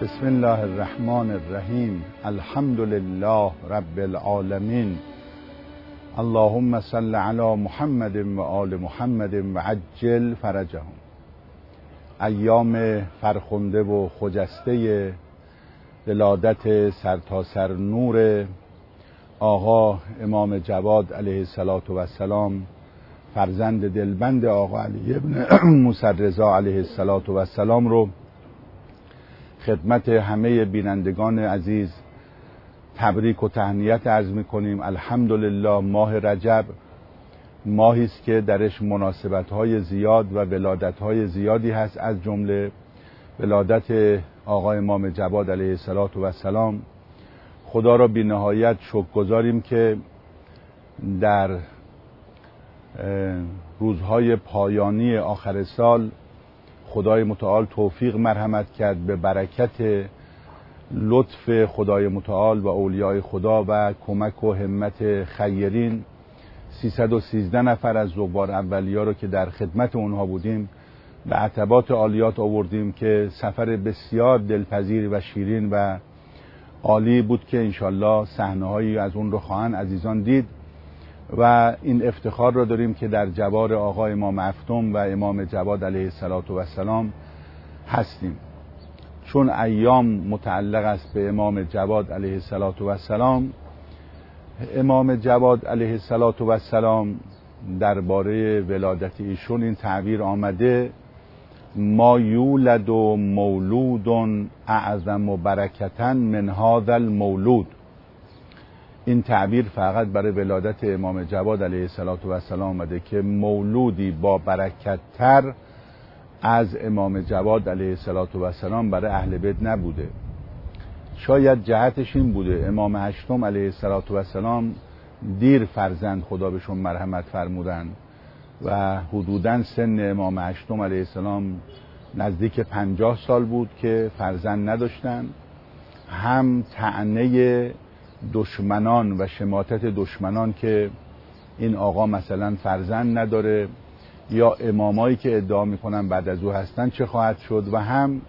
بسم الله الرحمن الرحیم. الحمد لله رب العالمین. اللهم صل علی محمد و آل محمد و عجل فرجهم. ایام فرخنده و خجسته ولادت سرتاسر نور آقا امام جواد علیه السلام، فرزند دلبند آقا علی ابن موسی رضا علیه السلام رو خدمت همه بینندگان عزیز تبریک و تهنیت عرض می‌کنیم. الحمدلله ماه رجب ماهی است که درش مناسبت‌های زیاد و ولادت‌های زیادی هست، از جمله ولادت آقا امام جواد علیه السلام. خدا را بی نهایت شکرگزاریم که در روزهای پایانی آخر سال خدای متعال توفیق مرحمت کرد به برکت لطف خدای متعال و اولیاء خدا و کمک و همت خیرین 313 نفر از زوار اولیا رو که در خدمت اونها بودیم به عتبات عالیات آوردیم که سفر بسیار دلپذیر و شیرین و عالی بود که انشالله صحنه‌هایی از اون رو خواهند عزیزان دید و این افتخار را داریم که در جوار آقا امام افدم و امام جواد علیه السلام هستیم. چون ایام متعلق است به امام جواد علیه السلام، امام جواد علیه السلام درباره ولادت ایشون این تعبیر آمده: ما یولد و مولود اعظم و برکتن من هذا المولود. این تعبیر فقط برای ولادت امام جواد علیه السلام آمده که مولودی با برکت تر از امام جواد علیه السلام برای اهل بیت نبوده. شاید جهتش این بوده امام هشتم علیه السلام دیر فرزند خدا بهشون مرحمت فرمودن و حدوداً سن امام هشتم علیه السلام نزدیک 50 سال بود که فرزند نداشتن. هم طعنه دشمنان و شماتت دشمنان که این آقا مثلا فرزند نداره یا امامایی که ادعا میکنن بعد از او هستن چه خواهد شد، و هم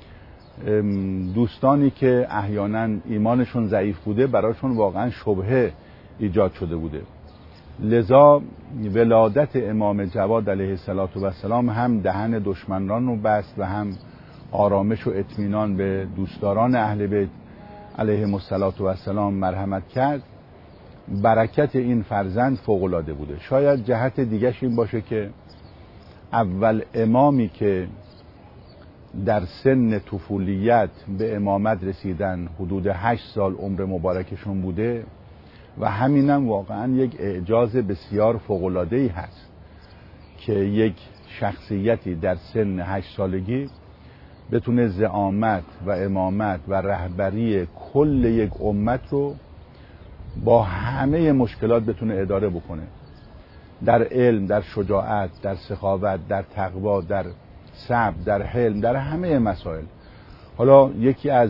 دوستانی که احیانا ایمانشون ضعیف بوده براشون واقعا شبهه ایجاد شده بوده. لذا ولادت امام جواد علیه السلام هم دهن دشمنان رو بست و هم آرامش و اطمینان به دوستداران اهل بیت علیهم السلام مرحمت کرد. برکت این فرزند فوق‌العاده بوده. شاید جهت دیگه‌ش این باشه که اول امامی که در سن طفولیت به امامت رسیدن حدود 8 سال عمر مبارکشون بوده و همینم واقعا یک اعجاز بسیار فوق‌العاده‌ای هست که یک شخصیتی در سن 8 سالگی بتونه زعامت و امامت و رهبری کل یک امت رو با همه مشکلات بتونه اداره بکنه، در علم، در شجاعت، در سخاوت، در تقوا، در صبر، در حلم، در همه مسائل. حالا یکی از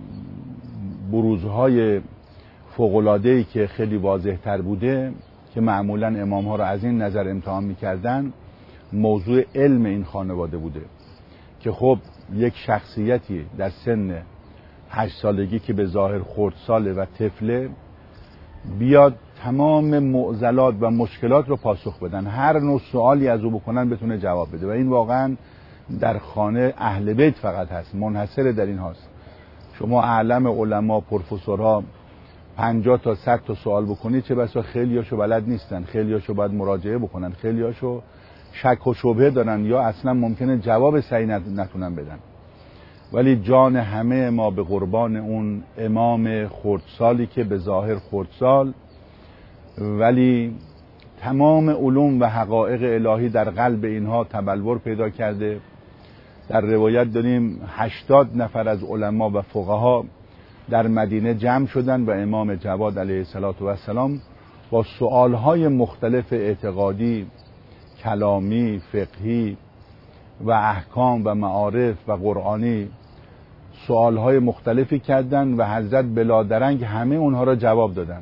بروزهای فوق‌العاده‌ای که خیلی واضح تر بوده که معمولاً امام‌ها رو از این نظر امتحان می‌کردن موضوع علم این خانواده بوده که خب یک شخصیتی در سن 8 سالگی که به ظاهر خردساله و طفله بیاد تمام معضلات و مشکلات رو پاسخ بدن، هر نوع سوالی از او بکنن بتونه جواب بده و این واقعا در خانه اهل بیت فقط هست، منحصر در این هاست. شما اعلم علما پروفسورها 50 تا 100 تا سوال بکنید چه بسا خیلیاشو بلد نیستن، خیلیاشو باید مراجعه بکنن، خیلیاشو شک و شبهه دارن یا اصلا ممکنه جواب صحیح نتونن بدن. ولی جان همه ما به قربان اون امام خردسالی که به ظاهر خردسال ولی تمام علوم و حقایق الهی در قلب اینها تبلور پیدا کرده. در روایت داریم 80 نفر از علما و فقها در مدینه جمع شدن و امام جواد علیه السلام با سؤالهای مختلف اعتقادی، کلامی، فقهی و احکام و معارف و قرآنی سوالهای مختلفی کردن و حضرت بلادرنگ همه اونها را جواب دادن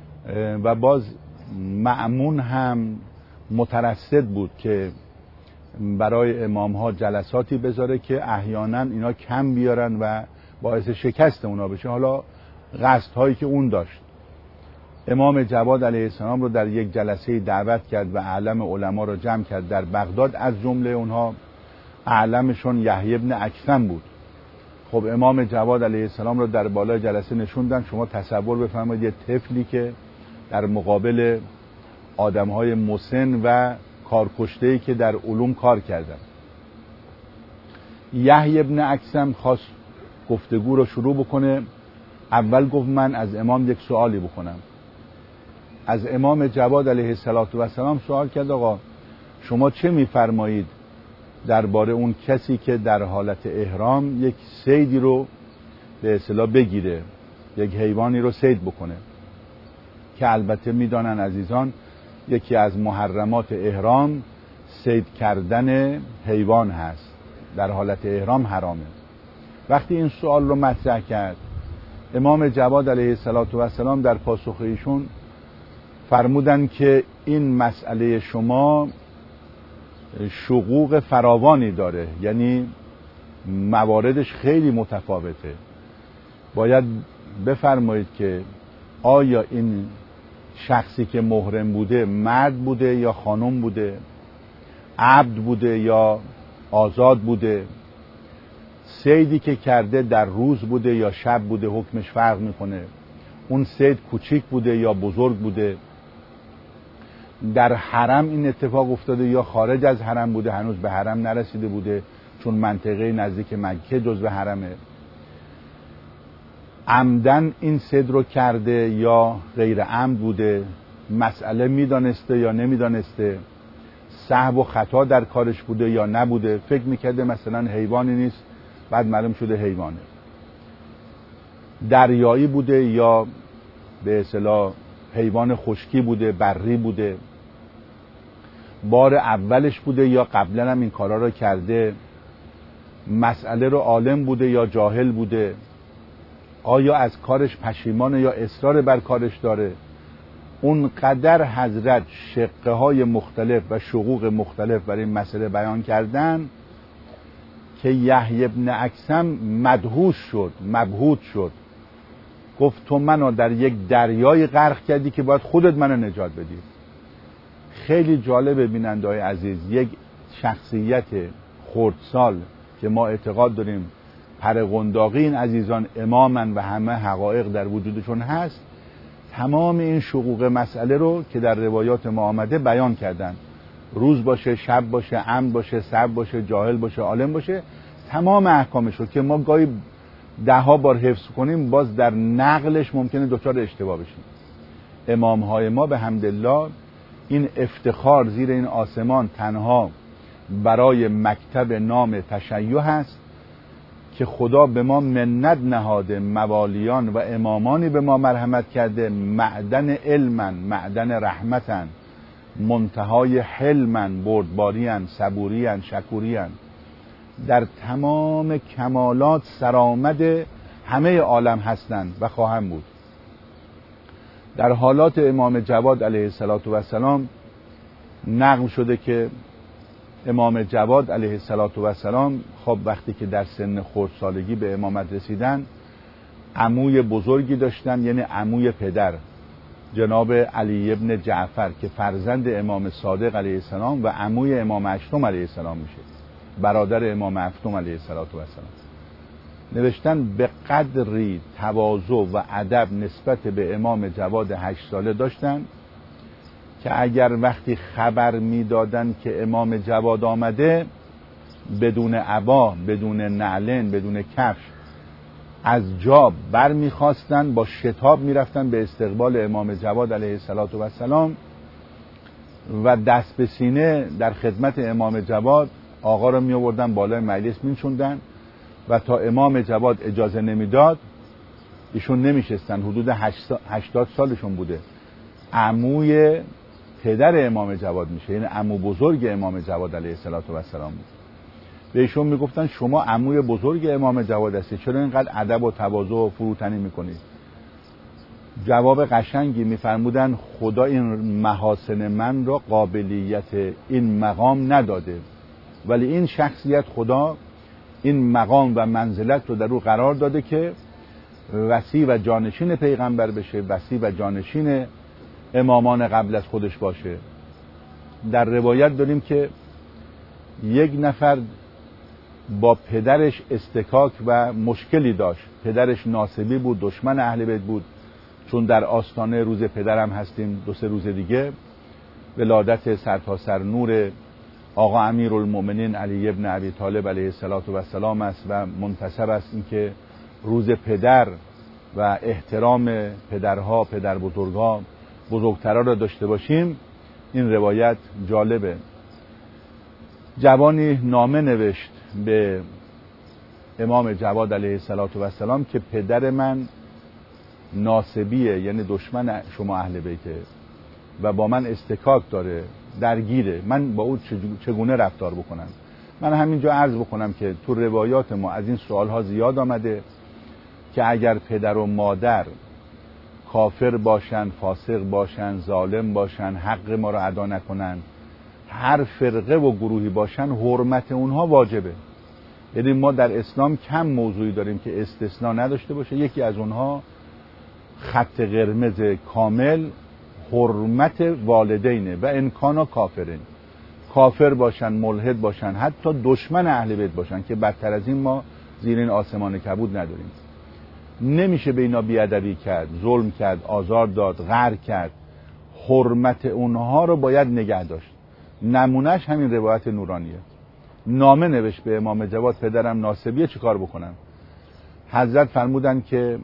و باز مأمون هم مترصد بود که برای امام ها جلساتی بذاره که احیانا اینا کم بیارن و باعث شکست اونا بشه، حالا قصد هایی که اون داشت. امام جواد علیه السلام رو در یک جلسه دعوت کرد و اعلم علما رو جمع کرد در بغداد، از جمله اونها اعلمشون یحیی بن اکثم بود. خب امام جواد علیه السلام رو در بالای جلسه نشوندن. شما تصور بفرمایید یه طفلی که در مقابل آدم‌های مسن و کارکشته‌ای که در علوم کار کردن. یحیی بن اکثم خواست گفتگو رو شروع بکنه. اول گفت من از امام یک سوالی بکنم. از امام جواد علیه السلام سوال کرد آقا شما چه میفرمایید درباره اون کسی که در حالت احرام یک صیدی رو به اصطلاح بگیره، یک حیوانی رو صید بکنه، که البته میدانن عزیزان یکی از محرمات احرام صید کردن حیوان هست، در حالت احرام حرامه. وقتی این سوال رو مطرح کرد امام جواد علیه السلام در پاسخ ایشون فرمودن که این مسئله شما شقوق فراوانی داره، یعنی مواردش خیلی متفاوته. باید بفرمایید که آیا این شخصی که محرم بوده مرد بوده یا خانم بوده، عبد بوده یا آزاد بوده، صیدی که کرده در روز بوده یا شب بوده، حکمش فرق میکنه، اون صید کوچیک بوده یا بزرگ بوده، در حرم این اتفاق افتاده یا خارج از حرم بوده، هنوز به حرم نرسیده بوده چون منطقه نزدیک مکه جزو حرمه، عمدن این صید رو کرده یا غیر عمد بوده، مسئله میدانسته یا نمیدانسته، سهو و خطا در کارش بوده یا نبوده، فکر میکرده مثلا حیوانی نیست بعد معلوم شده حیوانه، دریایی بوده یا به اصطلاح حیوان خشکی بوده، بری بوده، بار اولش بوده یا قبلا هم این کارا رو کرده، مسئله رو عالم بوده یا جاهل بوده، آیا از کارش پشیمانه یا اصرار بر کارش داره. اون قدر حضرت شقه های مختلف و شقوق مختلف برای این مسئله بیان کردن که یحیی بن اکثم مدهوش شد، مبهوت شد، گفت تو منو در یک دریای غرق کردی که باید خودت منو نجات بدی. خیلی جالبه بیننده‌های عزیز، یک شخصیت خردسال که ما اعتقاد داریم پرقنداقی این عزیزان امامن و همه حقایق در وجودشون هست، تمام این شقوق مسئله رو که در روایات ما آمده بیان کردن، روز باشه، شب باشه، عمد باشه، سب باشه، جاهل باشه، عالم باشه، تمام احکامش رو که ما گاهی 10 بار حفظ کنیم باز در نقلش ممکنه دچار اشتباه بشیم. امامهای ما به حمدالله این افتخار زیر این آسمان تنها برای مکتب نام تشیع هست که خدا به ما منت نهاده، موالیان و امامانی به ما مرحمت کرده، معدن علمن، معدن رحمتن، منتهای حلمن، بردبارین، صبورین، شکورین، در تمام کمالات سرآمد همه عالم هستند و خواهم بود. در حالات امام جواد علیه السلام نقل شده که امام جواد علیه السلام خب وقتی که در سن خردسالگی به امامت رسیدن عموی بزرگی داشتن، یعنی عموی پدر جناب علی ابن جعفر که فرزند امام صادق علیه السلام و عموی امام هشتم علیه السلام میشه، برادر امام هفتم علیه السلام. نوشتن به قدری تواضع و ادب نسبت به امام جواد 8 ساله داشتن که اگر وقتی خبر میدادن که امام جواد آمده بدون عبا، بدون نعلن، بدون کفش از جا بر میخواستن، با شتاب میرفتن به استقبال امام جواد علیه السلام و دست به سینه در خدمت امام جواد آقا رو می آوردن بالای مجلس می‌نشوندن و تا امام جواد اجازه نمیداد ایشون نمیشستن. حدود 80 سالشون بوده. عموی پدر امام جواد میشه، یعنی عمو بزرگ امام جواد علیه السلام بود. به ایشون میگفتن شما عموی بزرگ امام جواد هستی، چرا اینقدر ادب و تواضع و فروتنی میکنید؟ جواب قشنگی میفرمودن خدا این محاسن من را قابلیت این مقام نداده. ولی این شخصیت خدا این مقام و منزلت رو در او قرار داده که وصی و جانشین پیغمبر بشه، وصی و جانشین امامان قبل از خودش باشه. در روایت داریم که یک نفر با پدرش استکاک و مشکلی داشت. پدرش ناصبی بود، دشمن اهل بیت بود. چون در آستانه روز پدرم هستیم، 2-3 روز دیگه ولادت سرتاسر نور آقا امیرالمؤمنین علی ابن ابی طالب علیه السلام است و منتسب است اینکه روز پدر و احترام پدرها، پدر بزرگها، بزرگترها را داشته باشیم. این روایت جالبه. جوانی نامه نوشت به امام جواد علیه السلام که پدر من ناصبیه، یعنی دشمن شما اهل بیته و با من استکاک داره، درگیره، من با او چگونه رفتار بکنم؟ من همینجا عرض بکنم که تو روایات ما از این سوالها زیاد آمده که اگر پدر و مادر کافر باشن، فاسق باشن، ظالم باشن، حق ما رو ادا نکنن، هر فرقه و گروهی باشن، حرمت اونها واجبه. یعنی ما در اسلام کم موضوعی داریم که استثناء نداشته باشه. یکی از اونها خط قرمز کامل حرمت والدینه و انکانا کافرین، کافر باشن، ملحد باشن، حتی دشمن اهل بیت باشن که بدتر از این ما زیر این آسمان کبود نداریم. نمیشه به اینا بیادبی کرد، ظلم کرد، آزار داد، قهر کرد. حرمت اونها رو باید نگه داشت. نمونهش همین روایت نورانیه. نامه نوشت به امام جواد پدرم ناصبیه، چی کار بکنم؟ حضرت فرمودن که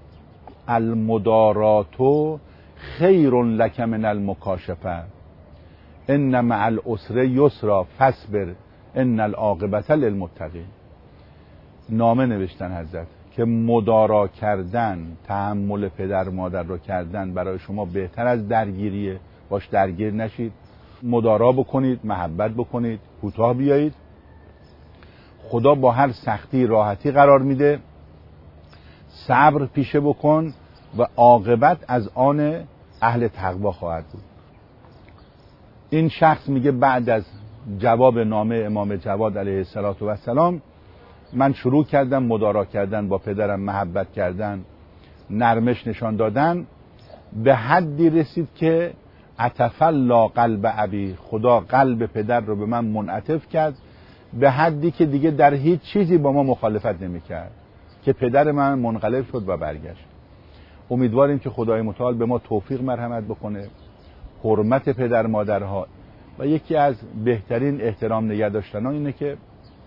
المداراتو خیر لک من المکاشفه ان مع العسر یسرا فاصبر ان العاقبة للمتقین. نامه نوشتن حضرت که مدارا کردن، تحمل پدر مادر رو کردن برای شما بهتر از درگیریه. باش درگیر نشید، مدارا بکنید، محبت بکنید، کوتاه بیایید. خدا با هر سختی راحتی قرار میده. صبر پیشه بکن و عاقبت از آن اهل تقوا خواهد بود. این شخص میگه بعد از جواب نامه امام جواد علیه السلام من شروع کردم مدارا کردن با پدرم، محبت کردن، نرمش نشان دادن، به حدی رسید که اتفلا قلب ابی، خدا قلب پدر رو به من منعطف کرد، به حدی که دیگه در هیچ چیزی با ما مخالفت نمی‌کرد، که پدر من منقلب شد و برگشت. امیدواریم که خدای متعال به ما توفیق مرحمت بکنه. حرمت پدر مادرها و یکی از بهترین احترام نگه داشتن اینه که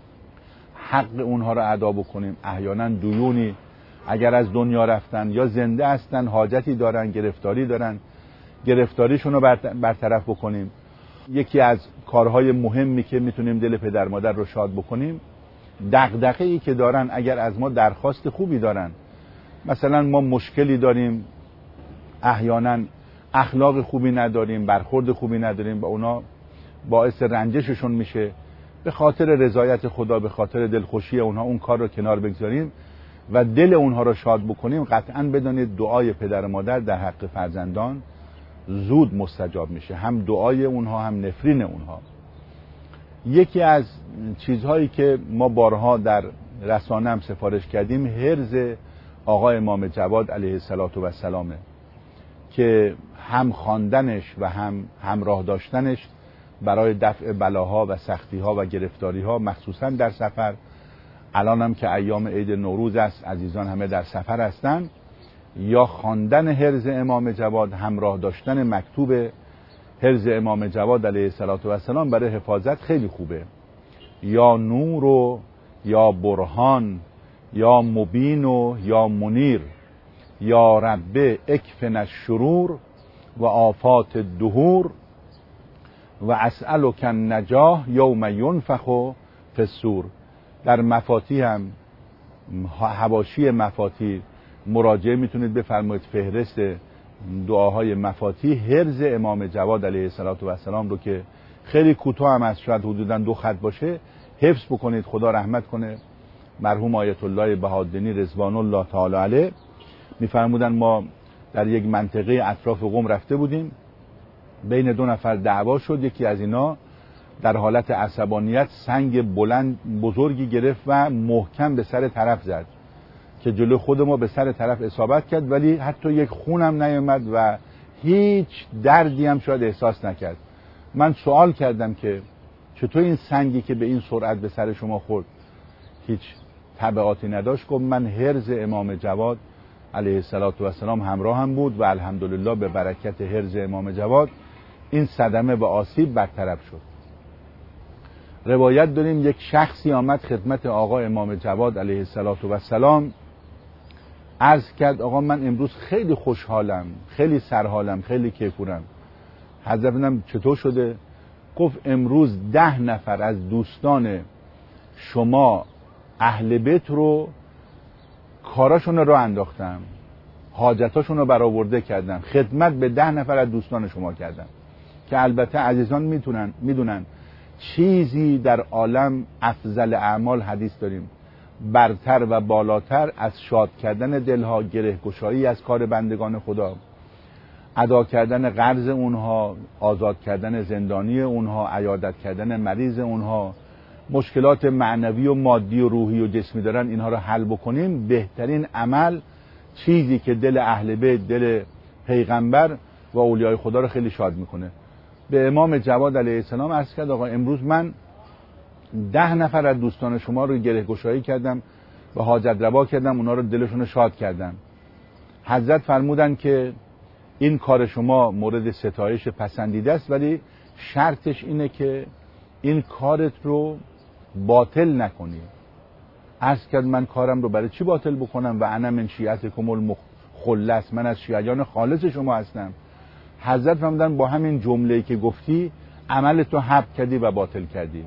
حق اونها رو ادا بکنیم. احیانا دیونی اگر از دنیا رفتن یا زنده هستن، حاجتی دارن، گرفتاری دارن، گرفتاریشون رو برطرف بکنیم. یکی از کارهای مهمی که میتونیم دل پدر مادر رو شاد بکنیم، دغدغه‌ای که دارن اگر از ما درخواست خوبی دارن، مثلا ما مشکلی داریم، احیانا اخلاق خوبی نداریم، برخورد خوبی نداریم، با اونا باعث رنجششون میشه، به خاطر رضایت خدا، به خاطر دلخوشی اونها اون کار رو کنار بگذاریم و دل اونها رو شاد بکنیم. قطعاً بدانید دعای پدر و مادر در حق فرزندان زود مستجاب میشه، هم دعای اونها هم نفرین اونها. یکی از چیزهایی که ما بارها در رسانه هم سفارش کردیم، حرز آقا امام جواد علیه السلام که هم خواندنش و هم همراه داشتنش برای دفع بلاها و سختیها و گرفتاریها، مخصوصا در سفر. الان هم که ایام عید نوروز است، عزیزان همه در سفر هستن، یا خواندن حرز امام جواد، همراه داشتن مکتوب حرز امام جواد علیه السلام برای حفاظت خیلی خوبه. یا نور و یا برهان یا مبین و یا منیر، یا رب اکفن الشرور و آفات الدهور و اسألک النجاح یوم ینفخ فی الصور. در مفاتیح هم، حواشی مفاتیح مراجعه میتونید بفرمایید فهرست دعاهای مفاتیح حرز امام جواد علیه السلام رو که خیلی کوتاه هم از، شاید حدوداً 2 خط باشه، حفظ بکنید. خدا رحمت کنه مرحوم آیت الله بهادینی رضوان الله تعالی علیه. میفرمودن ما در یک منطقه اطراف قم رفته بودیم، بین 2 نفر دعوا شد. یکی از اینا در حالت عصبانیت سنگ بزرگی گرفت و محکم به سر طرف زد که جلو خود ما به سر طرف اصابت کرد، ولی حتی یک خونم نیامد و هیچ دردی هم شاید احساس نکرد. من سوال کردم که چطور این سنگی که به این سرعت به سر شما خورد هیچ تبعاتی نداشت؟ گفت من حرز امام جواد علیه السلام همراه هم بود و الحمدلله به برکت حرز امام جواد این صدمه و آسیب برطرف شد. روایت داریم یک شخصی آمد خدمت آقا امام جواد علیه السلام، عرض کرد آقا من امروز خیلی خوشحالم، خیلی سرحالم، خیلی کیفورم. حضرت فرمودن چطور شده؟ گفت امروز 10 نفر از دوستان شما اهل بیت رو کاراشون رو انداختم، حاجتاشون رو برآورده کردم، خدمت به 10 نفر از دوستان شما کردم. که البته عزیزان میدونن چیزی در عالم افضل اعمال حدیث داریم برتر و بالاتر از شاد کردن دلها، گره گشایی از کار بندگان خدا، ادا کردن قرض اونها، آزاد کردن زندانی اونها، عیادت کردن مریض اونها، مشکلات معنوی و مادی و روحی و جسمی دارن اینها رو حل بکنیم. بهترین عمل چیزی که دل اهل بیت، دل پیغمبر و اولیای خدا رو خیلی شاد میکنه. به امام جواد علیه السلام عرض کرد آقا امروز من 10 نفر از دوستان شما رو گره گشایی کردم و حاجت روا کردم، اونا رو دلشون رو شاد کردم. حضرت فرمودن که این کار شما مورد ستایش پسندیده است، ولی شرطش اینه که این کارت رو باطل نکنی. عرض کرد من کارم رو برای چی باطل بکنم؟ و انا من شیعتکم المخلص، من از شیعیان خالص شما هستم. حضرت فرمودن با همین جمله‌ای که گفتی عملت رو حبس کردی و باطل کردی.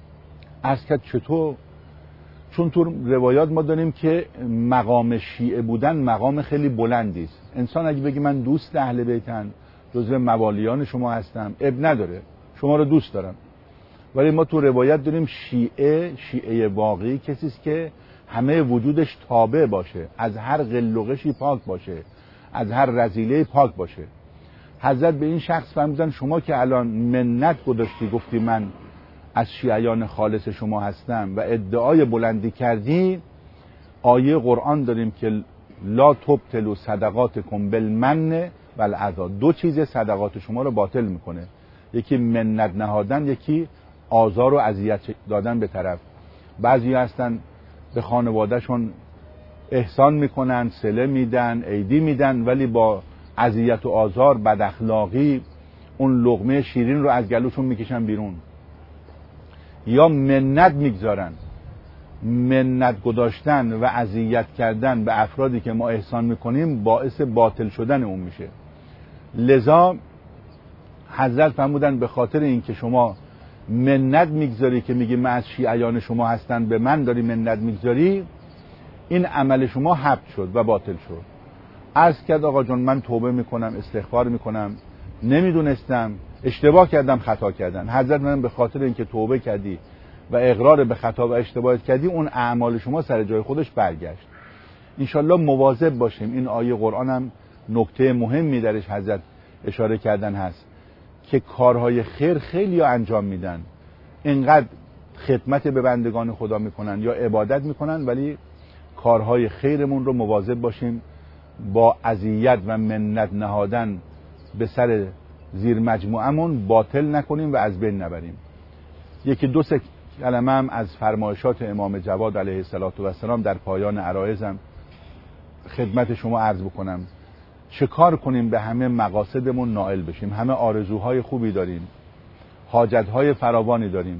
عرض کرد چطور؟ چون تو روایات ما داریم که مقام شیعه بودن مقام خیلی بلندی است. انسان اگه بگه من دوست اهل بیتم، جزو موالیان شما هستم، اب نداره، شما رو دوست دارم. ولی ما تو روایت داریم شیعه واقعی کسی است که همه وجودش تابع باشه، از هر غل و غشی پاک باشه، از هر رذیله پاک باشه. حضرت به این شخص فرمودن شما که الان منت گذاشتی گفتی من از شیعیان خالص شما هستم و ادعای بلندی کردی، آیه قرآن داریم که لا تبطلوا صدقاتکم بالمن والعذا، 2 چیز صدقات شما رو باطل میکنه، یکی منت نهادن، یکی آزار و اذیت دادن به طرف. بعضی هستن به خانوادهشون احسان میکنن، صله میدن، عیدی میدن، ولی با اذیت و آزار، بد اخلاقی اون لقمه شیرین رو از گلوشون میکشن بیرون. یا منت میگذارن. منت گذاشتن و اذیت کردن به افرادی که ما احسان میکنیم باعث باطل شدن اون میشه. لذا حضرت فرمودن به خاطر اینکه شما منت میگذاری که میگی من از شیعیان شما هستن، به من داری منت میگذاری، این عمل شما حبس شد و باطل شد. عرض کرد آقا جان من توبه میکنم، استغفار میکنم، نمیدونستم، اشتباه کردم، خطا کردن. حضرت من به خاطر اینکه توبه کردی و اقرار به خطا و اشتباهات کردی، اون اعمال شما سر جای خودش برگشت. انشالله مواظب باشیم. این آیه قرآن هم نکته مهمی درش حضرت اشاره کردن هست که کارهای خیر خیلی انجام میدن، اینقدر خدمت به بندگان خدا میکنن یا عبادت میکنن، ولی کارهای خیرمون رو مواظب باشیم با اذیت و منت نهادن به سر زیر مجموعمون باطل نکنیم و از بین نبریم. 1-2 کلمه هم از فرمایشات امام جواد علیه السلام در پایان عرایضم خدمت شما عرض بکنم. چه کار کنیم به همه مقاصدمون نائل بشیم؟ همه آرزوهای خوبی داریم، حاجتهای فراوانی داریم،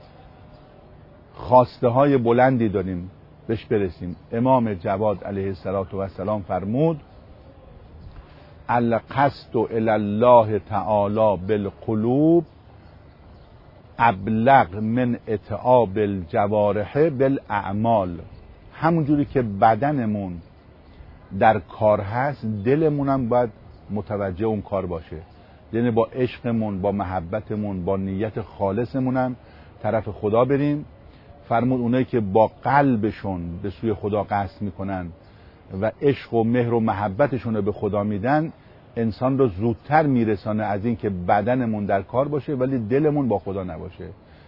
خواسته های بلندی داریم، بهش برسیم. امام جواد علیه السلام فرمود القصد الی الله تعالی بالقلوب ابلغ من اتعاب الجوارح بالاعمال. همونجوری که بدنمون در کار هست، دلمون هم باید متوجه اون کار باشه، یعنی با عشقمون، با محبتمون، با نیت خالصمون هم طرف خدا بریم. فرمود اونایی که با قلبشون به سوی خدا قصد میکنن و عشق و مهر و محبتشون رو به خدا میدن، انسان رو زودتر میرسانه از این که بدنمون در کار باشه ولی دلمون با خدا نباشه.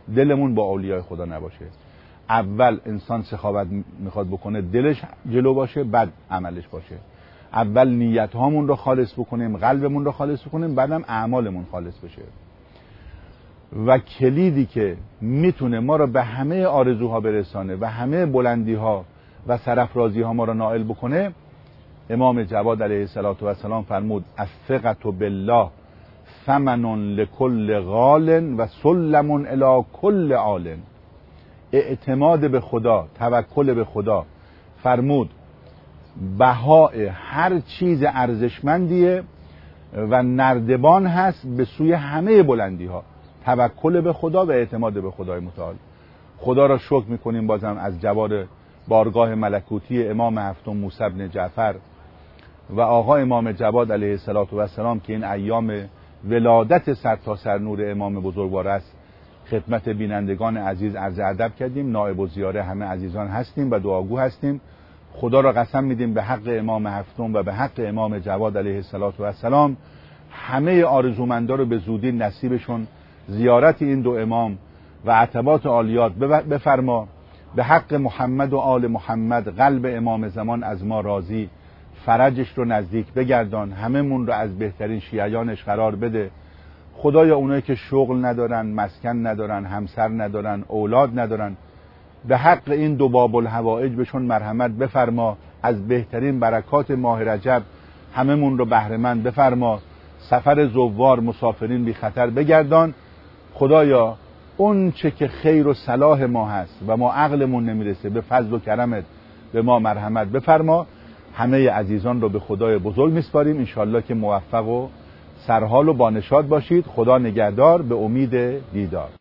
دلمون با اولیای خدا نباشه. اول انسان سخاوت میخواد بکنه دلش جلو باشه، بعد عملش باشه. اول نیت هامون رو خالص بکنیم، قلبمون رو خالص بکنیم، بعدم اعمالمون خالص بشه. و کلیدی که میتونه ما رو به همه آرزوها برسانه و همه بلندی ها و سرافرازی ها ما رو نائل بکنه، امام جواد علیه السلام فرمود الثقة بالله ثمن لكل غال و سلم الی کل عال. اعتماد به خدا، توکل به خدا، فرمود بهای هر چیز ارزشمندیه و نردبان هست به سوی همه بلندی ها. توکل به خدا و اعتماد به خدای متعال. خدا را شکر میکنیم بازم از جوار بارگاه ملکوتی امام هفتم موسی بن جعفر و آقا امام جواد علیه السلام که این ایام ولادت سرتاسر نور امام بزرگوار است. خدمت بینندگان عزیز عرض ادب کردیم، نائب الزیاره همه عزیزان هستیم و دعاگو هستیم. خدا را قسم میدیم به حق امام هفتم و به حق امام جواد علیه السلام همه آرزومندا رو به زودی نصیبشون زیارت این دو امام و عتبات عالیات بفرما. به حق محمد و آل محمد قلب امام زمان از ما راضی، فرجش رو نزدیک بگردان، هممون رو از بهترین شیعیانش قرار بده. خدایا اونایی که شغل ندارن، مسکن ندارن، همسر ندارن، اولاد ندارن، به حق این دو باب الحوائج بهشون مرحمت بفرما. از بهترین برکات ماه رجب هممون رو بهره مند بفرما. سفر زوار مسافرین بی خطر بگردان. خدایا اون چه که خیر و صلاح ما هست و ما عقلمون نمیرسه، به فضل و کرمت به ما مرحمت بفرما. همه عزیزان رو به خدای بزرگ میسپاریم. انشالله که موفق و سرحال و بانشاد باشید. خدا نگهدار، به امید دیدار.